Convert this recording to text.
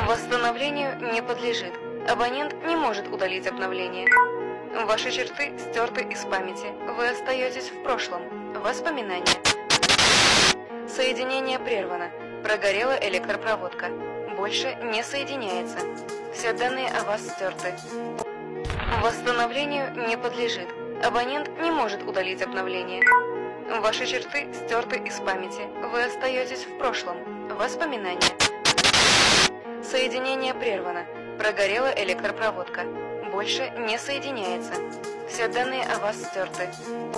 Восстановлению не подлежит. Абонент не может удалить обновление. Ваши черты стерты из памяти. Вы остаетесь в прошлом. Воспоминания. Соединение прервано. Прогорела электропроводка. Больше не соединяется. Все данные о вас стерты. Восстановлению не подлежит. Абонент не может удалить обновление. Ваши черты стерты из памяти. Вы остаетесь в прошлом. Воспоминания. Соединение прервано. Прогорела электропроводка. Больше не соединяется. Все данные о вас стерты.